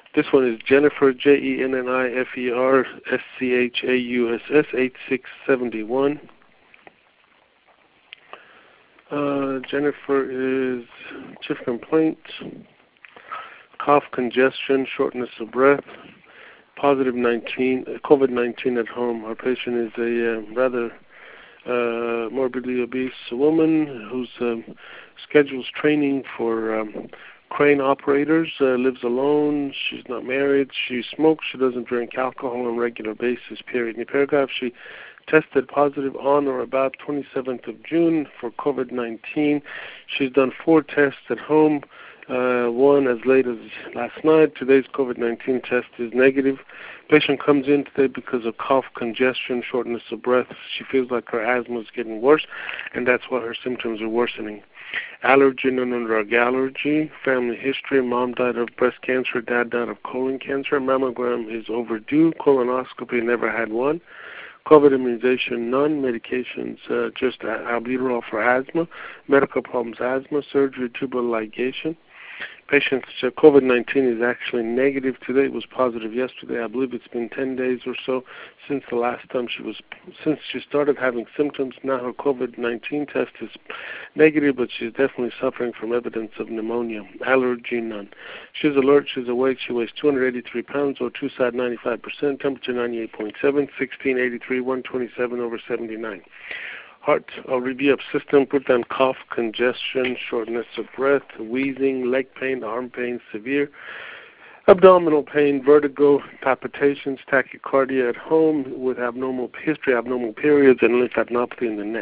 This one is Jennifer, JenniferSchauss, 8671. Jennifer is chief complaint, cough, congestion, shortness of breath, positive COVID-19 at home. Our patient is a rather morbidly obese woman whose schedules training for crane operators, lives alone, she's not married, she smokes, she doesn't drink alcohol on a regular basis, period. In the paragraph, she tested positive on or about 27th of June for COVID-19. She's done 4 tests at home, one as late as last night. Today's COVID-19 test is negative. Patient comes in today because of cough, congestion, shortness of breath. She feels like her asthma is getting worse, and that's why her symptoms are worsening. Allergy and non-drug allergy, family history, mom died of breast cancer, dad died of colon cancer, mammogram is overdue, colonoscopy never had one, COVID immunization none, medications just albuterol for asthma, medical problems asthma, surgery, tubal ligation. Patient's COVID-19 is actually negative today. It was positive yesterday. I believe it's been 10 days or so since the last time since she started having symptoms. Now her COVID-19 test is negative, but she's definitely suffering from evidence of pneumonia. Allergy, none. She's alert, she's awake, she weighs 283 pounds, or O2 95%, temperature 98.7, 1683, 127 over 79. Heart, review of system, put down cough, congestion, shortness of breath, wheezing, leg pain, arm pain, severe, abdominal pain, vertigo, palpitations, tachycardia at home with abnormal periods, and lymphadenopathy in the neck.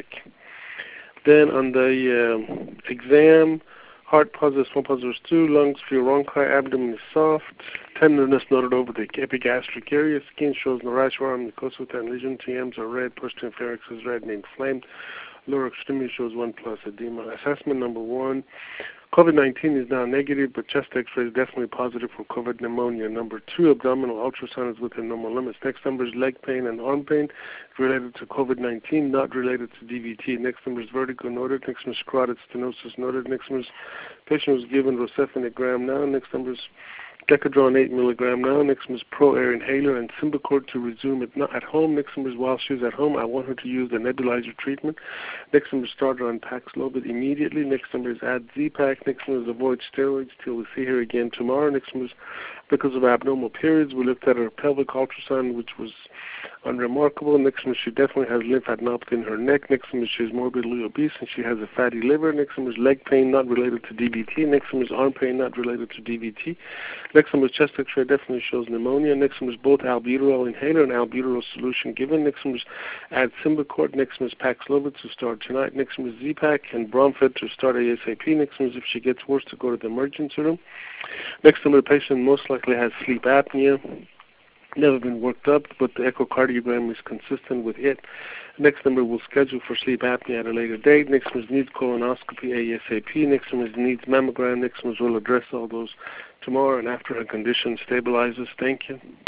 Then on the exam, heart positive, small positives 2, lungs feel bronchi, abdomen is soft, tenderness noted over the epigastric area, skin shows no rash or mucosa and lesion, TMs are red, posterior pharynx is red and inflamed, lower extremity shows 1+ edema. Assessment number 1, COVID-19 is now negative, but chest x-ray is definitely positive for COVID pneumonia. Number 2, abdominal ultrasound is within normal limits. Next number is leg pain and arm pain related to COVID-19, not related to DVT. Next number is vertigo noted. Next number is carotid stenosis noted. Next number is patient was given rocephin now. Next number is Decadron 8 milligram now. Next one is Pro Air inhaler and Symbicort to resume it not at home. Next one is while she's at home, I want her to use the nebulizer treatment. Next one is start her on Paxlovid immediately. Next one is add Z-Pak. Next one is avoid steroids till we see her again tomorrow. Next one is because of abnormal periods. We looked at her pelvic ultrasound, which was unremarkable. Next one, she definitely has lymphadenopathy in her neck. Next one, she's morbidly obese and she has a fatty liver. Next one is leg pain not related to DVT. Next one is arm pain not related to DVT. Next one is chest X-ray definitely shows pneumonia. Next one is both albuterol inhaler and albuterol solution given. Next one is add Symbicort. Next one is Paxlovid to start tonight. Next one is Z-Pak and Bromfed to start ASAP. Next one is if she gets worse to go to the emergency room. Next one, the patient most likely has sleep apnea. Never been worked up, but the echocardiogram is consistent with it. Next number will schedule for sleep apnea at a later date. Next one needs colonoscopy ASAP. Next one needs mammogram. Next one will address all those tomorrow and after her condition stabilizes. Thank you.